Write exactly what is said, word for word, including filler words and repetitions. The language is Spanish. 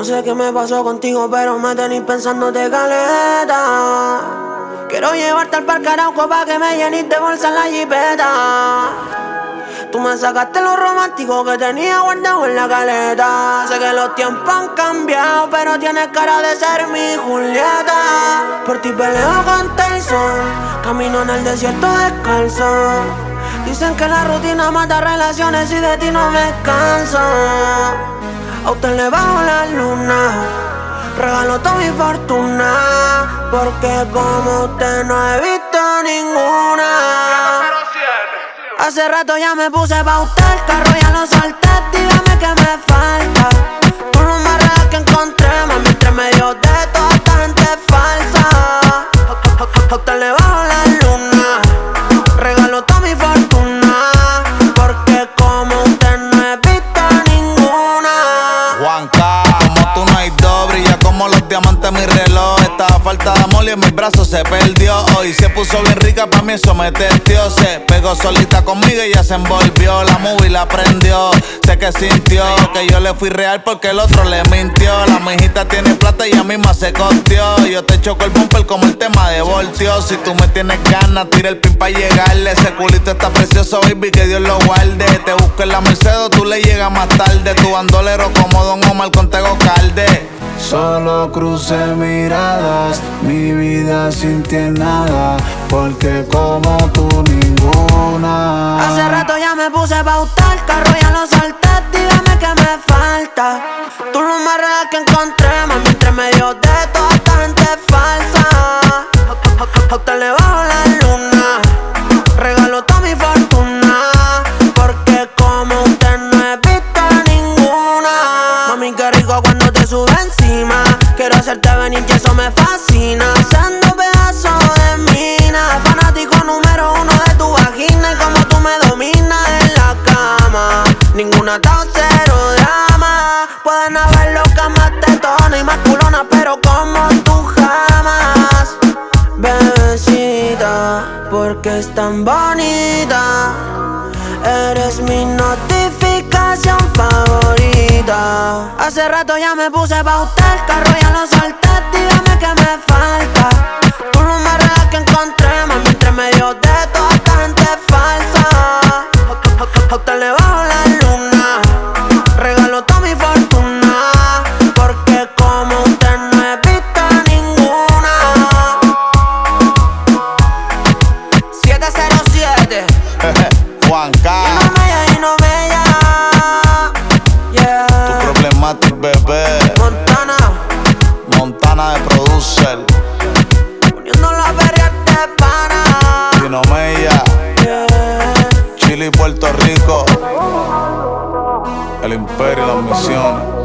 No sé qué me pasó contigo, pero me tenís pensando de caleta. Quiero llevarte al parque Arauco pa' que me llenes de bolsa en la jipeta. Tú me sacaste lo romántico que tenía guardado en la caleta. Sé que los tiempos han cambiado, pero tienes cara de ser mi Julieta. Por ti peleo con Tyson, camino en el desierto descalzo. Dicen que la rutina mata relaciones y de ti no me canso. A usted le bajo la luna, regalo toda mi fortuna, porque como usted no he visto ninguna. Hace rato ya me puse pa' usted, el carro ya lo solté, dígame que me falta. Tú lo más real que encontré, mami, entre medio de toda esta gente falsa. A usted le bajo la luna, regalo toda mi fortuna, porque como usted no he visto ninguna. Juanca, como tú no hay dos, brilla como los diamantes mi reloj. Estaba falta de amor y en mis brazos se perdió. Hoy se puso bien rica, pa' mí eso me testió. Se pegó solita conmigo y ya se envolvió. La movie la prendió, sé que sintió que yo le fui real porque el otro le mintió. La mijita tiene plata y ella misma se costeó. Yo te choco el bumper como el tema de Voltio. Si tú me tienes ganas, tira el pin pa' llegarle. Ese culito está precioso, baby, que Dios lo guarde. Te busco en la Mercedes, tú le llegas más tarde. Tu bandolero como Don Omar con Tego Calde. Solo crucé miradas, mi vida sin ti en nada, porque como tú ninguna. Hace rato ya me puse pa' usted, el carro ya lo solté, dígame que me falta. Tú lo más real que encontré, mami, entre medio de toda esta gente falsa. A usted le bajo la luna, regalo toda mi fortuna, porque como usted no he visto ninguna. Mami, qué rico cuando te sube encima, quiero hacerte venir y eso me fascina. Siendo pedazo de mina, fanático número uno de tu vagina. Y como tú me dominas en la cama, ninguna atado, cero drama. Pueden haber locas más tetonas y más culonas, pero como tú jamás. Bebecita, porque es tan bonita, eres mi notificación favorita. Hace rato ya me puse pa' usted, el carro ya lo solté, dígame que me falta. Tú lo más real que encontré, mami, entre medio de toda esta gente falsa. A usted le bajo la luna, regalo toda mi fortuna, porque como usted no he visto ninguna. siete cero siete Juanca, Y no me y no me yeah. tu problematic bebé, Montana, Montana de producer, poniéndolo a perrearte pana. Dino Mella, Yeah. Chile y Puerto Rico, el imperio y las misiones.